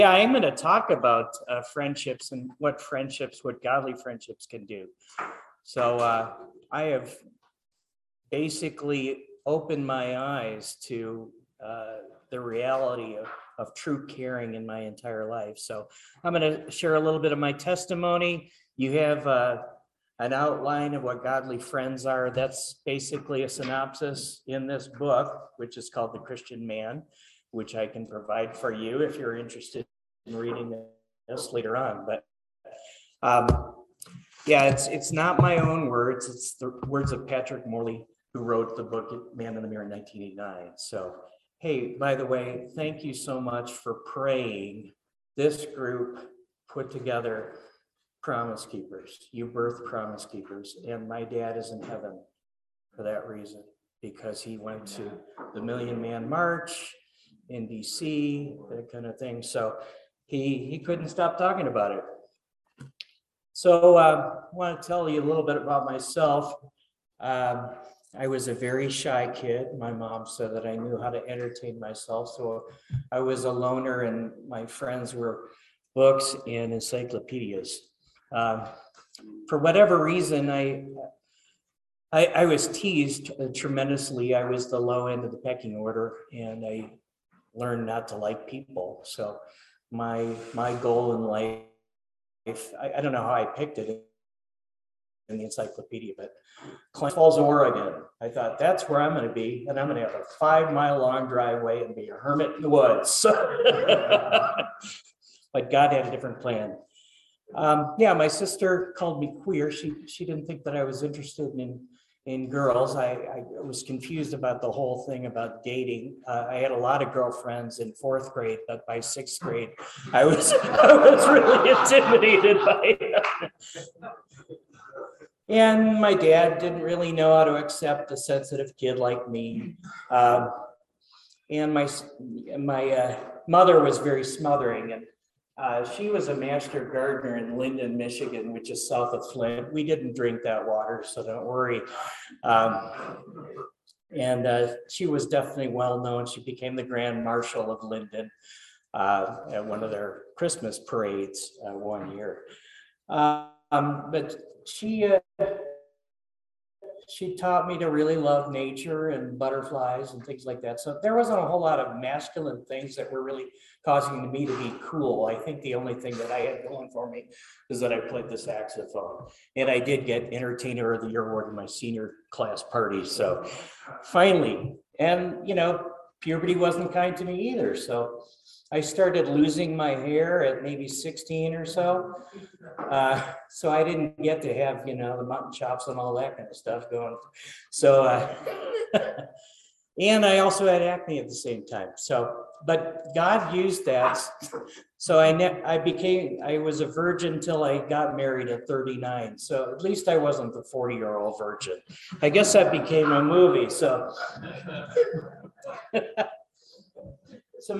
Yeah, I'm going to talk about friendships and what godly friendships can do. So I have basically opened my eyes to the reality of true caring in my entire life. So I'm going to share a little bit of my testimony. You have an outline of what godly friends are. That's basically a synopsis in this book, which is called The Christian Man, which I can provide for you if you're interested in reading this later on. But yeah, it's not my own words. It's the words of Patrick Morley, who wrote the book Man in the Mirror in 1989. So, hey, by the way, thank you so much for praying. This group put together Promise Keepers. You birthed Promise Keepers, and my dad is in heaven for that reason, because he went to the Million Man March in DC, that kind of thing. So he couldn't stop talking about it. So I want to tell you a little bit about myself. I was a very shy kid. My mom said that I knew how to entertain myself. So I was a loner, and my friends were books and encyclopedias. For whatever reason, I was teased tremendously. I was the low end of the pecking order, and I learned not to like people. So my goal in life, I don't know how I picked it in the encyclopedia, but Klamath Falls, Oregon. I thought that's where I'm going to be, and I'm going to have a 5-mile-long driveway and be a hermit in the woods. But God had a different plan. Yeah, my sister called me queer. She didn't think that I was interested in girls. I was confused about the whole thing about dating. I had a lot of girlfriends in 4th grade, but by 6th grade, I was really intimidated by it. And my dad didn't really know how to accept a sensitive kid like me. And my mother was very smothering, and she was a master gardener in Linden, Michigan, which is south of Flint. We didn't drink that water, so don't worry. And she was definitely well known. She became the Grand Marshal of Linden at one of their Christmas parades one year. But she taught me to really love nature and butterflies and things like that. So there wasn't a whole lot of masculine things that were really causing me to be cool. I think the only thing that I had going for me is that I played the saxophone. And I did get Entertainer of the Year award in my senior class party. So finally, and puberty wasn't kind to me either. So I started losing my hair at maybe 16 or so. So I didn't get to have, the mutton chops and all that kind of stuff going. So, and I also had acne at the same time. So, but God used that. So I was a virgin until I got married at 39. So at least I wasn't the 40-year-old virgin. I guess that became a movie. So, so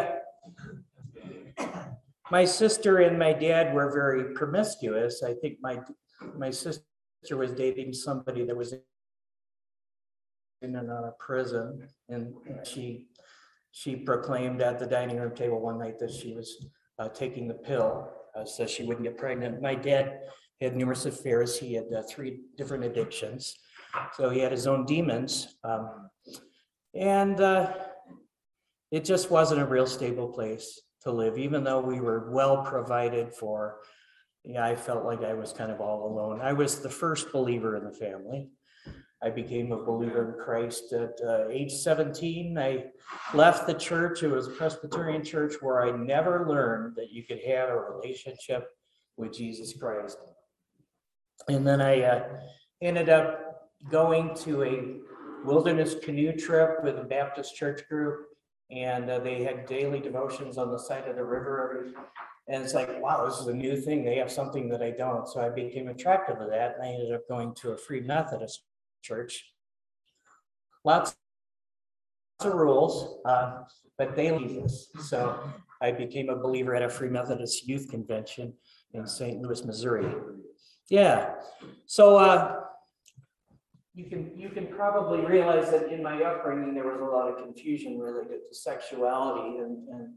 my sister and my dad were very promiscuous. I think my sister was dating somebody that was in and out of prison, and she proclaimed at the dining room table one night that she was taking the pill so she wouldn't get pregnant. My dad had numerous affairs. He had 3 different addictions, so he had his own demons, and it just wasn't a real stable place to live. Even though we were well provided for, I felt like I was kind of all alone. I was the first believer in the family. I became a believer in Christ at age 17. I left the church. It was a Presbyterian church where I never learned that you could have a relationship with Jesus Christ. And then I ended up going to a wilderness canoe trip with a Baptist church group. And they had daily devotions on the side of the river. And it's like, wow, this is a new thing. They have something that I don't. So I became attracted to that. And I ended up going to a Free Methodist church. Lots of rules, but they leave us. So I became a believer at a Free Methodist youth convention in St. Louis, Missouri. Yeah. So you can probably realize that in my upbringing, there was a lot of confusion related to sexuality. And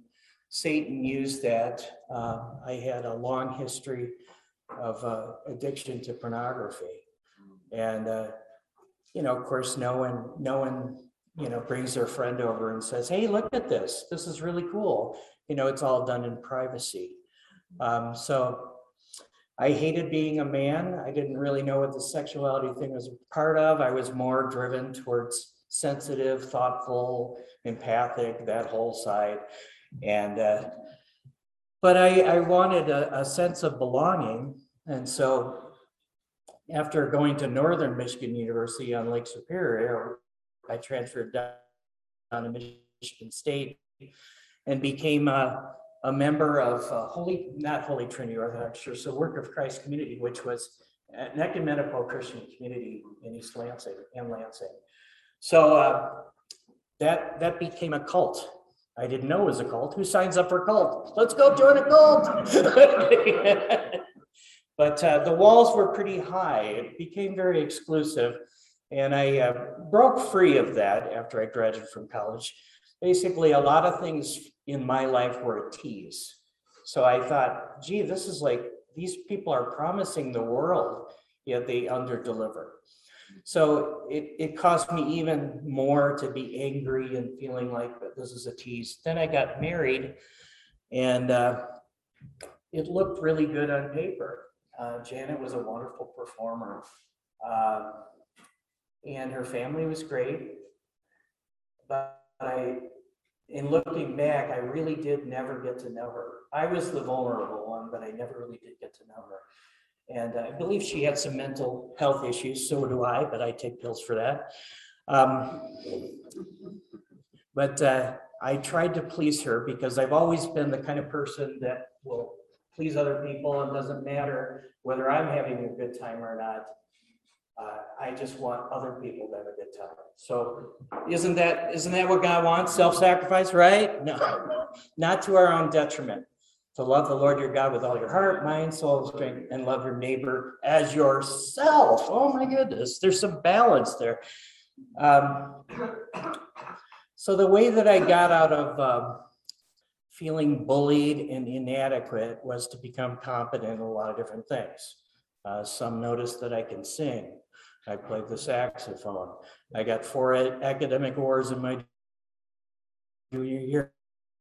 Satan used that. I had a long history of addiction to pornography. And, of course, no one, brings their friend over and says, hey, look at this. This is really cool. It's all done in privacy. So I hated being a man. I didn't really know what the sexuality thing was part of. I was more driven towards sensitive, thoughtful, empathic, that whole side. And, but I wanted a sense of belonging. And so after going to Northern Michigan University on Lake Superior, I transferred down to Michigan State and became a member of not Holy Trinity Orthodox Church, so Work of Christ Community, which was an ecumenical Christian community in East Lansing and Lansing. So that became a cult. I didn't know it was a cult. Who signs up for a cult? Let's go join a cult. But the walls were pretty high. It became very exclusive. And I broke free of that after I graduated from college. Basically, a lot of things in my life were a tease. So I thought, gee, this is like, these people are promising the world, yet they underdeliver. So it caused me even more to be angry and feeling like this is a tease. Then I got married, and it looked really good on paper. Janet was a wonderful performer, and her family was great. But in looking back, I really did never get to know her. I was the vulnerable one, but I never really did get to know her. And I believe she had some mental health issues, so do I, but I take pills for that. But I tried to please her because I've always been the kind of person that will please other people. It doesn't matter whether I'm having a good time or not. I just want other people to have a good time. So isn't that what God wants? Self-sacrifice, right? No, not to our own detriment. To love the Lord your God with all your heart, mind, soul, strength, and love your neighbor as yourself. Oh my goodness, there's some balance there. So the way that I got out of feeling bullied and inadequate was to become competent in a lot of different things. Some noticed that I can sing. I played the saxophone. I got 4 academic awards in my junior year.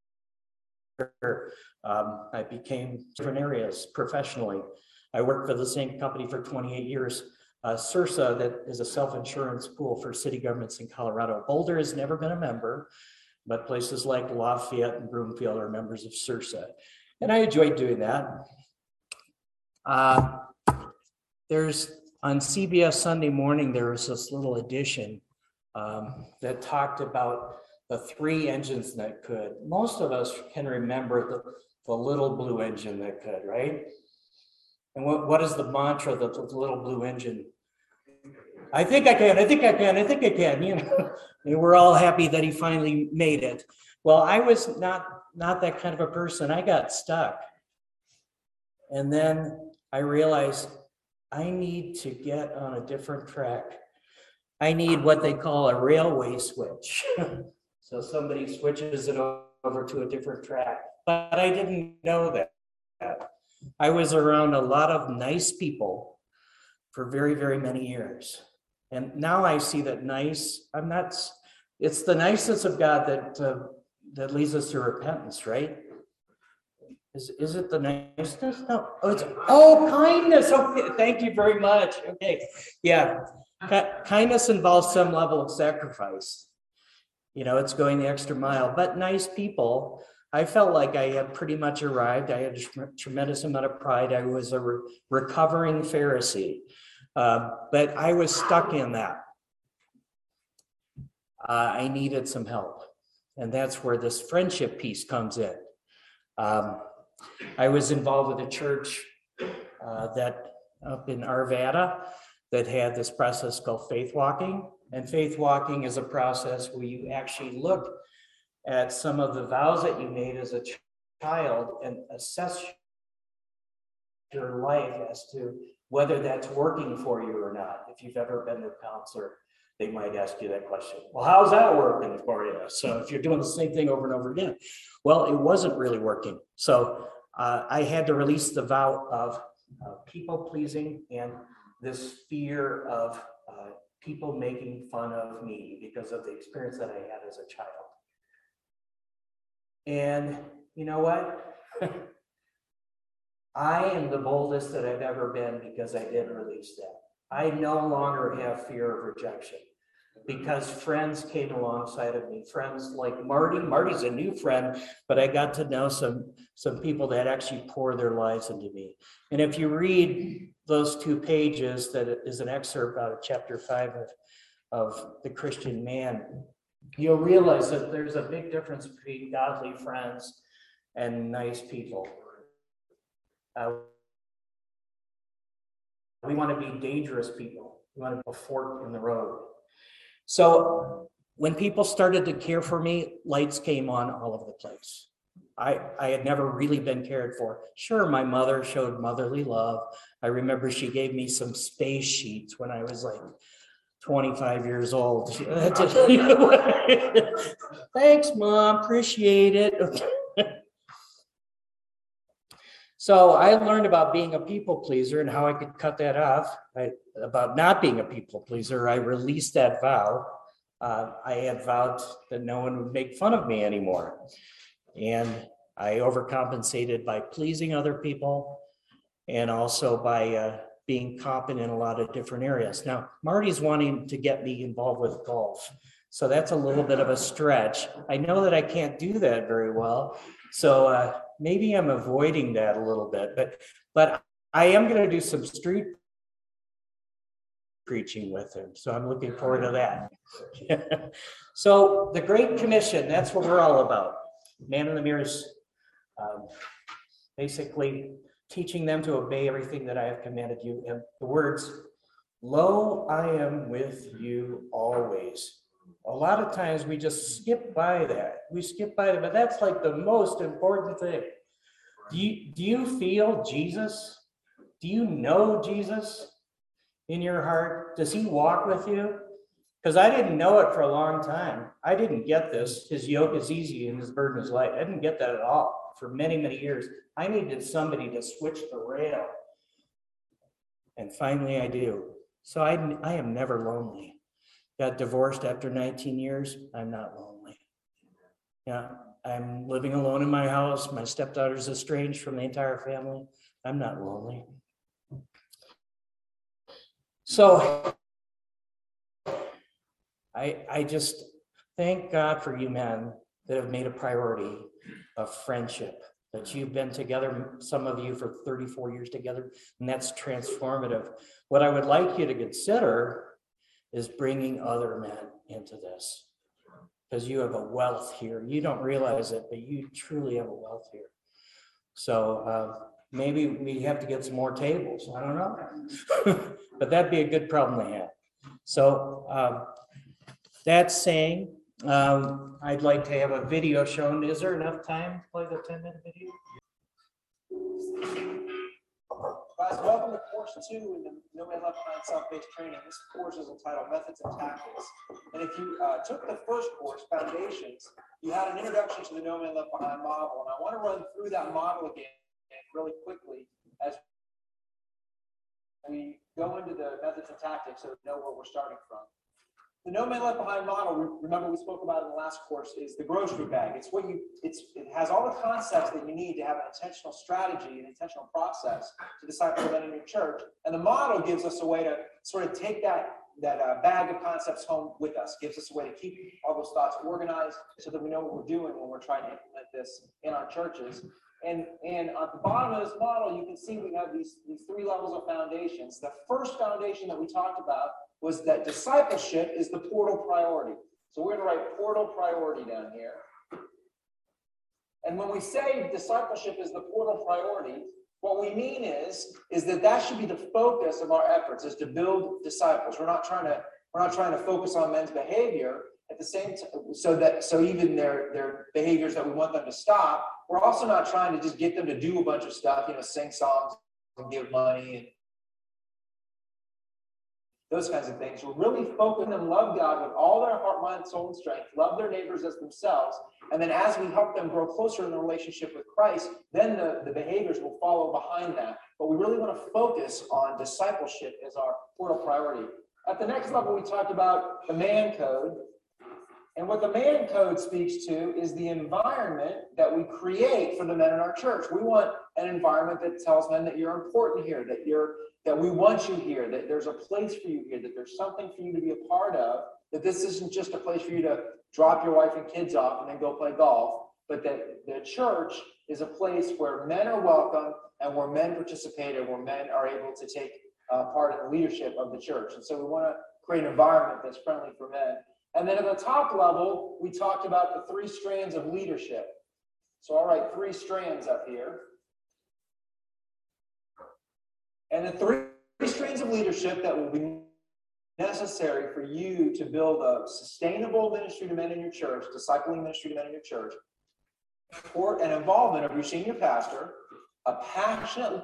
I became different areas professionally. I worked for the same company for 28 years. CIRSA, that is a self-insurance pool for city governments in Colorado. Boulder has never been a member, but places like Lafayette and Broomfield are members of CIRSA. And I enjoyed doing that. There's on CBS Sunday morning, there was this little edition that talked about the 3 engines that could. Most of us can remember the little blue engine that could, right? And what is the mantra of the little blue engine? I think I can, I think I can, I think I can, And we're all happy that he finally made it. Well, I was not that kind of a person. I got stuck. And then I realized I need to get on a different track. I need what they call a railway switch. So somebody switches it over to a different track, but I didn't know that. I was around a lot of nice people for very, very many years. And now I see that it's the niceness of God that leads us to repentance, right? Is it the niceness? No, kindness. Okay, thank you very much. Okay, yeah. Kindness involves some level of sacrifice. It's going the extra mile, but nice people. I felt like I had pretty much arrived. I had a tremendous amount of pride. I was a recovering Pharisee, but I was stuck in that. I needed some help, and that's where this friendship piece comes in. I was involved with a church that up in Arvada that had this process called faith walking. And faith walking is a process where you actually look at some of the vows that you made as a child and assess your life as to whether that's working for you or not. If you've ever been to a counselor, they might ask you that question. Well, how's that working for you? So if you're doing the same thing over and over again, well, it wasn't really working. So I had to release the vow of people pleasing and this fear of people making fun of me because of the experience that I had as a child. And you know what? I am the boldest that I've ever been because I did release that. I no longer have fear of rejection because friends came alongside of me. Friends like Marty. Marty's a new friend, but I got to know some people that actually pour their lives into me. And if you read those 2 pages, that is an excerpt out of chapter 5 of The Christian Man, you'll realize that there's a big difference between godly friends and nice people. We want to be dangerous people. We want to be a fork in the road. So when people started to care for me, lights came on all over the place. I had never really been cared for. Sure, my mother showed motherly love. I remember she gave me some space sheets when I was like 25 years old. Thanks, Mom, appreciate it. So I learned about being a people pleaser and how I could cut that off. About not being a people pleaser, I released that vow. I had vowed that no one would make fun of me anymore. And I overcompensated by pleasing other people and also by being competent in a lot of different areas. Now, Marty's wanting to get me involved with golf. So that's a little bit of a stretch. I know that I can't do that very well. So maybe I'm avoiding that a little bit, but I am going to do some street preaching with him. So I'm looking forward to that. So the Great Commission, that's what we're all about. Man in the Mirror is basically teaching them to obey everything that I have commanded you. And the words, lo, I am with you always. A lot of times we just skip by that. We skip by that, but that's like the most important thing. Do you feel Jesus? Do you know Jesus in your heart? Does he walk with you? Because I didn't know it for a long time. I didn't get this. His yoke is easy and his burden is light. I didn't get that at all for many, many years. I needed somebody to switch the rail. And finally I do. So I am never lonely. Got divorced after 19 years. I'm not lonely. Yeah, I'm living alone in my house. My stepdaughter's estranged from the entire family. I'm not lonely. So I just thank God for you men that have made a priority of friendship, that you've been together, some of you for 34 years together, and that's transformative. What I would like you to consider is bringing other men into this, because you have a wealth here. You don't realize it, but you truly have a wealth here. So maybe we have to get some more tables. I don't know, but that'd be a good problem to have. So that's saying, I'd like to have a video shown. Is there enough time to play the 10-minute video? Guys, welcome to course 2 in the No Man Left Behind Self-Paced Training. This course is entitled Methods and Tactics. And if you took the first course, Foundations, you had an introduction to the No Man Left Behind model. And I want to run through that model again really quickly as we go into the methods and tactics so we know where we're starting from. The No Man Left Behind model, remember we spoke about in the last course, is the grocery bag. It has all the concepts that you need to have an intentional strategy, an intentional process to disciple men in your church. And the model gives us a way to sort of take that bag of concepts home with us, gives us a way to keep all those thoughts organized so that we know what we're doing when we're trying to implement this in our churches. And at the bottom of this model, you can see we have these 3 levels of foundations. The first foundation that we talked about was that discipleship is the portal priority. So we're going to write portal priority down here. And when we say discipleship is the portal priority, what we mean is that should be the focus of our efforts, is to build disciples. We're not trying to focus on men's behavior at the same time, so even their behaviors that we want them to stop. We're also not trying to just get them to do a bunch of stuff, sing songs and give money those kinds of things. We're really focusing on love God with all their heart, mind, soul, and strength, love their neighbors as themselves. And then as we help them grow closer in the relationship with Christ, then the behaviors will follow behind that. But we really want to focus on discipleship as our portal priority. At the next level, we talked about the man code. And what the man code speaks to is the environment that we create for the men in our church. We want an environment that tells men that you're important here, that we want you here, that there's a place for you here, that there's something for you to be a part of, that this isn't just a place for you to drop your wife and kids off and then go play golf, but that the church is a place where men are welcome and where men participate and where men are able to take part in the leadership of the church. And so we want to create an environment that's friendly for men. And then at the top level, we talked about the 3 strands of leadership. So I'll write 3 strands up here. And the 3 strands of leadership that will be necessary for you to build a sustainable ministry to men in your church, discipling ministry to men in your church, support and involvement of your senior pastor, a passionate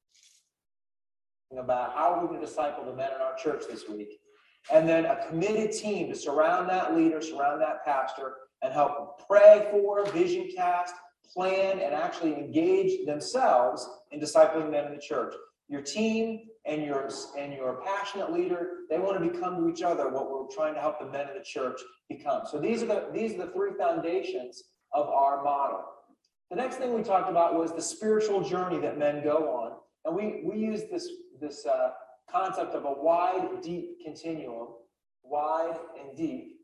about how we're going to disciple the men in our church this week, and then a committed team to surround that leader, surround that pastor, and help pray for, vision cast, plan, and actually engage themselves in discipling men in the church. Your team and your passionate leader, they want to become to each other what we're trying to help the men in the church become. So these are the 3 foundations of our model. The next thing we talked about was the spiritual journey that men go on, and we use this concept of a wide, deep continuum, wide and deep.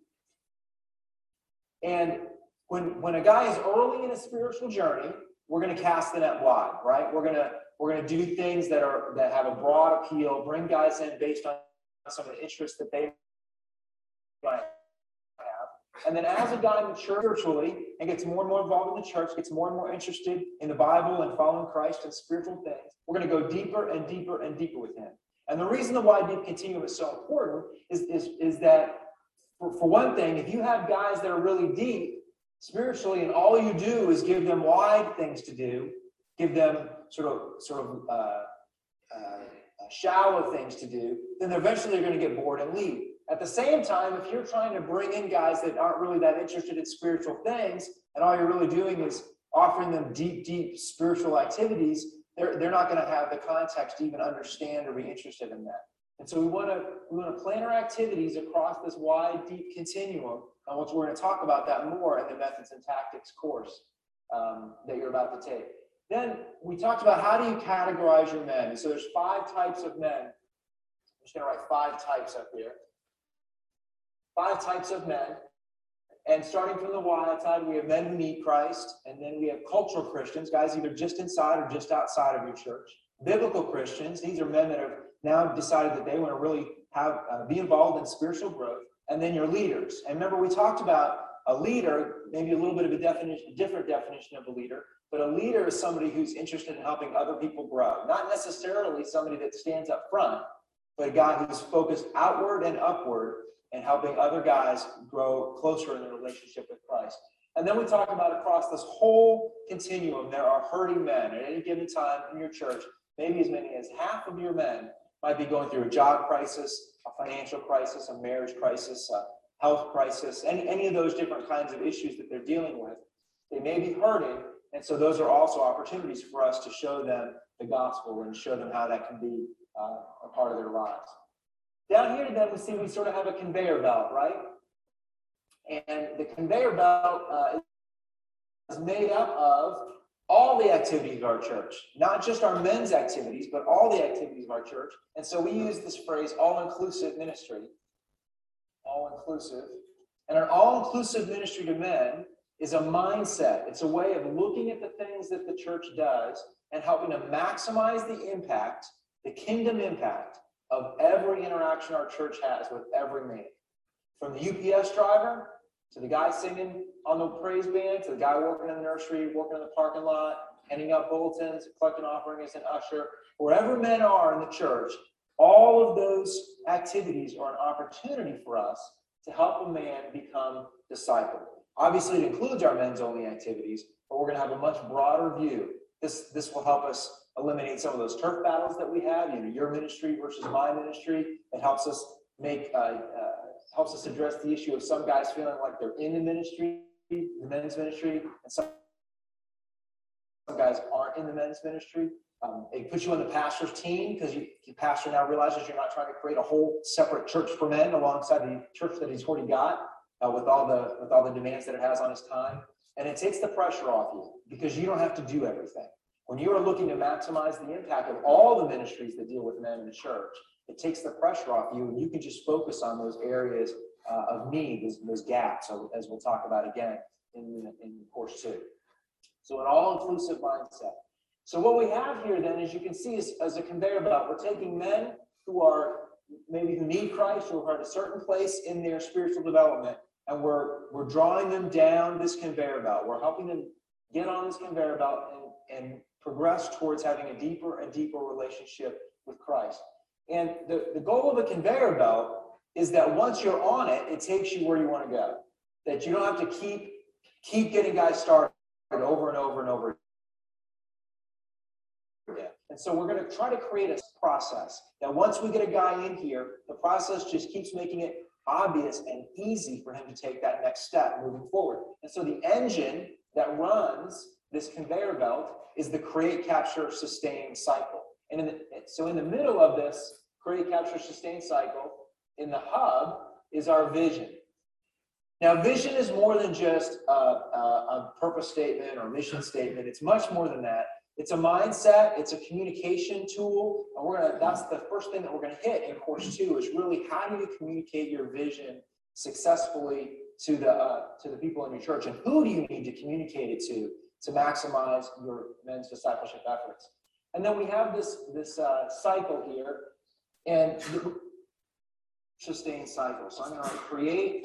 And when a guy is early in a spiritual journey, we're going to cast the net wide, right? We're going to do things that have a broad appeal, bring guys in based on some of the interests that they might have. And then as a guy matures spiritually and gets more and more involved in the church, gets more and more interested in the Bible and following Christ and spiritual things, we're going to go deeper and deeper and deeper with him. And the reason the wide deep continuum is so important is that, for one thing, if you have guys that are really deep spiritually and all you do is give them wide things to do, give them sort of shallow things to do, then eventually they're going to get bored and leave. At the same time, if you're trying to bring in guys that aren't really that interested in spiritual things, and all you're really doing is offering them deep spiritual activities, they're not going to have the context to even understand or be interested in that. And so we want to plan our activities across this wide, deep continuum, and we're going to talk about that more in the Methods and Tactics course that you're about to take. Then we talked about how do you categorize your men. And so there's 5 types of men. I'm just going to write 5 types up here. 5 types of men. And starting from the wide side, we have men who need Christ, and then we have cultural Christians, guys either just inside or just outside of your church. Biblical Christians, these are men that have now decided that they want to really be involved in spiritual growth. And then your leaders. And remember, we talked about a leader, maybe a little bit of a different definition of a leader, but a leader is somebody who's interested in helping other people grow. Not necessarily somebody that stands up front, but a guy who's focused outward and upward and helping other guys grow closer in their relationship with Christ. And then we talk about across this whole continuum, there are hurting men at any given time in your church. Maybe as many as half of your men might be going through a job crisis, a financial crisis, a marriage crisis, a health crisis, any of those different kinds of issues that they're dealing with. They may be hurting, and so those are also opportunities for us to show them the gospel and show them how that can be a part of their lives. Down here, then, we sort of have a conveyor belt, right? And the conveyor belt is made up of all the activities of our church, not just our men's activities, but all the activities of our church. And so we use this phrase, all-inclusive ministry, all-inclusive. And an all-inclusive ministry to men is a mindset. It's a way of looking at the things that the church does and helping to maximize the impact, the kingdom impact, of every interaction our church has with every man. From the UPS driver, to the guy singing on the praise band, to the guy working in the nursery, working in the parking lot, handing out bulletins, collecting offerings, and usher. Wherever men are in the church, all of those activities are an opportunity for us to help a man become discipled. Obviously, it includes our men's only activities, but we're going to have a much broader view This will help us eliminate some of those turf battles that we have, your ministry versus my ministry. It helps us helps us address the issue of some guys feeling like they're in the ministry, the men's ministry, and some guys aren't in the men's ministry. It puts you on the pastor's team because your pastor now realizes you're not trying to create a whole separate church for men alongside the church that he's already got with all the demands that it has on his time. And it takes the pressure off you because you don't have to do everything. When you are looking to maximize the impact of all the ministries that deal with men in the church, it takes the pressure off you, and you can just focus on those areas of need, those gaps, as we'll talk about again in course 2. So an all-inclusive mindset. So what we have here then, as you can see, is as a conveyor belt. We're taking men who need Christ, who are at a certain place in their spiritual development, and we're drawing them down this conveyor belt. We're helping them get on this conveyor belt and progress towards having a deeper and deeper relationship with Christ. And the goal of a conveyor belt is that once you're on it, it takes you where you want to go. That you don't have to keep getting guys started over and over and over again. And so we're going to try to create a process that once we get a guy in here, the process just keeps making it obvious and easy for him to take that next step moving forward. And so the engine that runs this conveyor belt is the create, capture, sustain cycle. And so in the middle of this create, capture, sustain cycle, in the hub is our vision. Now, vision is more than just a purpose statement or mission statement. It's much more than that. It's a mindset. It's a communication tool. And that's the first thing that we're going to hit in course 2 is really how do you communicate your vision successfully to the people in your church, and who do you need to communicate it to maximize your men's discipleship efforts. And then we have this cycle here, and sustain cycle. So I'm going to create,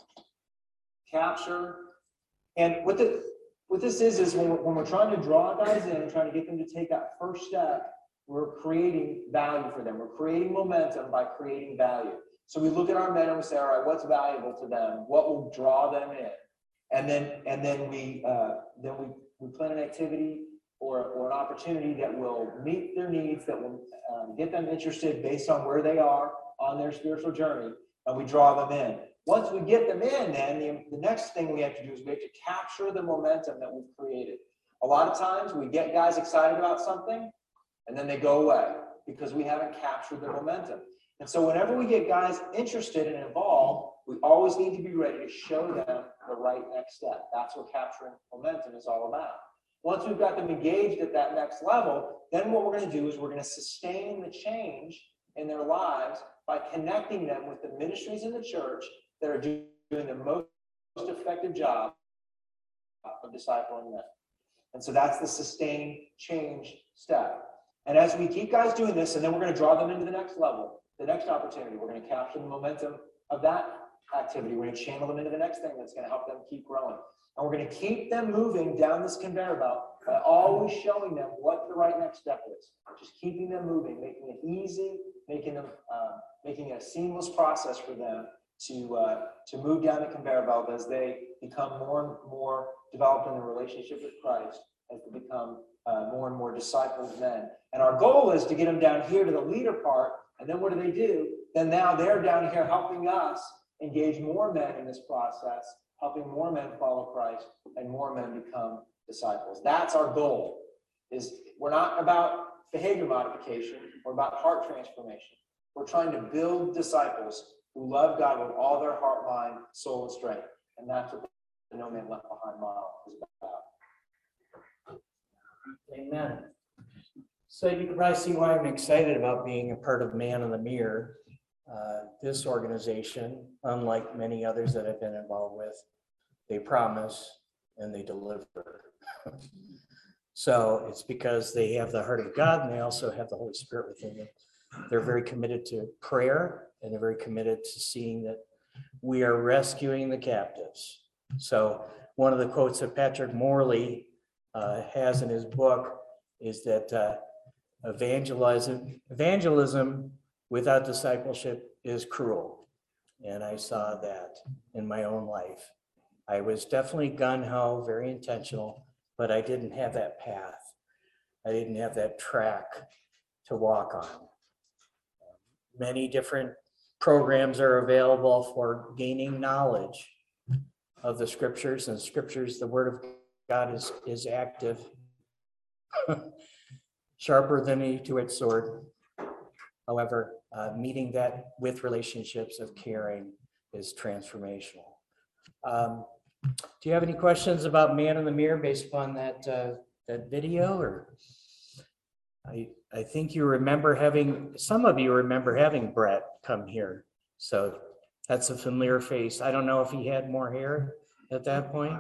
capture, and what this is when we're trying to draw guys in and trying to get them to take that first step, we're creating value for them. We're creating momentum by creating value. So we look at our men and we say, all right, what's valuable to them? What will draw them in? And then we plan an activity or an opportunity that will meet their needs, that will get them interested based on where they are on their spiritual journey, and we draw them in. Once we get them in, then the next thing we have to do is we have to capture the momentum that we've created. A lot of times we get guys excited about something, and then they go away because we haven't captured the momentum. And so whenever we get guys interested and involved, we always need to be ready to show them the right next step. That's what capturing momentum is all about. Once we've got them engaged at that next level, then what we're going to do is we're going to sustain the change in their lives by connecting them with the ministries in the church that are doing the most effective job of discipling them. And so that's the sustain change step. And as we keep guys doing this, and then we're going to draw them into the next level, the next opportunity, we're going to capture the momentum of that activity. We're going to channel them into the next thing that's going to help them keep growing. And we're going to keep them moving down this conveyor belt by always showing them what the right next step is. Just keeping them moving, making it easy, making it a seamless process for them to move down the conveyor belt as they become more and more developed in their relationship with Christ, as they become more and more discipled men. And our goal is to get them down here to the leader part. And then what do? Then now they're down here helping us engage more men in this process, helping more men follow Christ and more men become disciples. That's our goal. We're not about behavior modification. We're about heart transformation. We're trying to build disciples who love God with all their heart, mind, soul, and strength. And that's what the No Man Left Behind model is about. Amen. So you can probably see why I'm excited about being a part of Man in the Mirror. This organization, unlike many others that I've been involved with, they promise and they deliver. So it's because they have the heart of God and they also have the Holy Spirit within them. They're very committed to prayer and they're very committed to seeing that we are rescuing the captives. So one of the quotes that Patrick Morley has in his book is that evangelism without discipleship is cruel. And I saw that in my own life. I was definitely gung-ho, very intentional, but I didn't have that path. I didn't have that track to walk on. Many different programs are available for gaining knowledge of the scriptures, and scriptures, the word of God is active, sharper than any two-edged sword. However, meeting that with relationships of caring is transformational. Do you have any questions about Man in the Mirror based upon that video? Or I think you remember some of you remember having Brett come here. So that's a familiar face. I don't know if he had more hair at that point.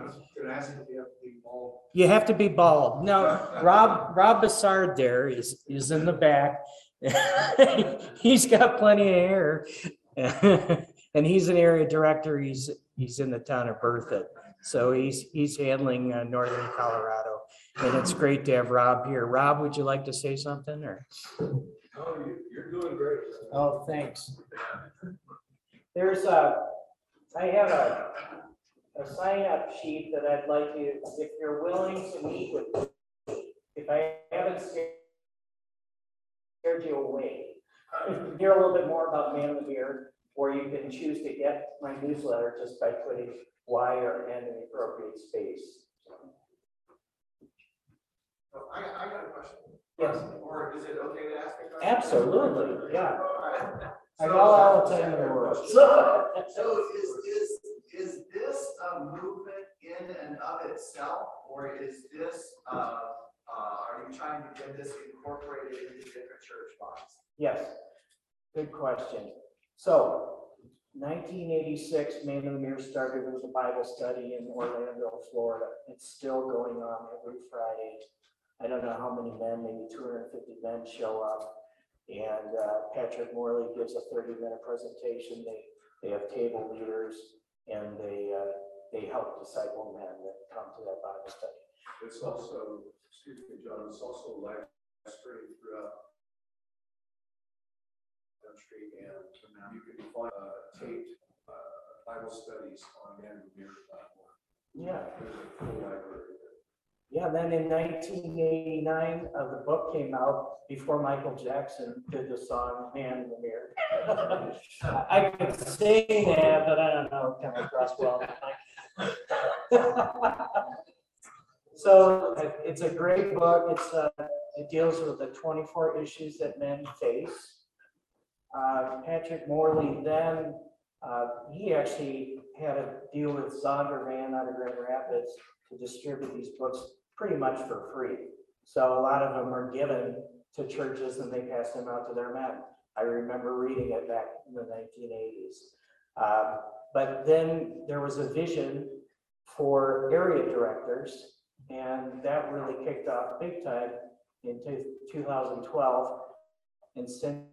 You have to be bald. No, Rob Bassard there is in the back. He's got plenty of hair. And he's an area director. He's in the town of Berthoud. So he's handling northern Colorado. And it's great to have Rob here. Rob, would you like to say something? Or? Oh, you're doing great. Oh, thanks. I have a sign-up sheet that I'd like you, if you're willing to meet with me, if I haven't scared you away, hear a little bit more about Man in the Mirror, or you can choose to get my newsletter just by putting Y or N in the appropriate space. I got a question. Yes. Or is it okay to ask a question? Absolutely, yeah. I So, got all the time in the world. So is this a movement in and of itself, or is this, are you trying to get this incorporated into different church bodies? Yes, good question. So 1986, Man in the Mirror started with a Bible study in Orlando, Florida. It's still going on every Friday. I don't know how many men, maybe 250 men show up. And Patrick Morley gives a 30-minute presentation. They have table leaders, and they help disciple men that come to that Bible study. It's also, excuse me, John, it's also live streamed throughout the country, and you can find taped Bible studies on manandthemirror.org. Yeah. There's a full library there. Yeah, then in 1989, the book came out before Michael Jackson did the song Man in the Mirror. I could sing that, but I don't know, come across well. So it's a great book. It deals with the 24 issues that men face. Patrick Morley then, he actually had a deal with Zondervan out of Grand Rapids to distribute these books pretty much for free. So a lot of them are given to churches and they pass them out to their men. I remember reading it back in the 1980s. But then there was a vision for area directors, and that really kicked off big time in 2012. And since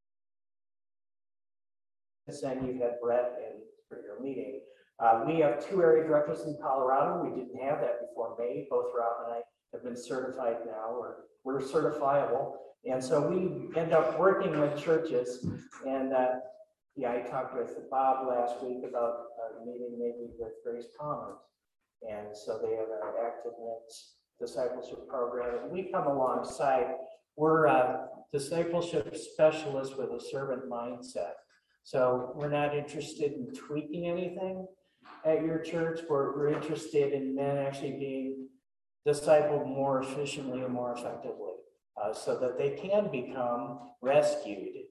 then, you've had Brett in for your meeting. We have 2 area directors in Colorado. We didn't have that before May. Both Rob and I have been certified now, or we're certifiable. And so we end up working with churches. And I talked with Bob last week about meeting maybe with Grace Commons. And so they have an active men's discipleship program. And we come alongside. We're discipleship specialists with a servant mindset. So we're not interested in tweaking anything at your church. We're interested in men actually being discipled more efficiently and more effectively, so that they can become rescued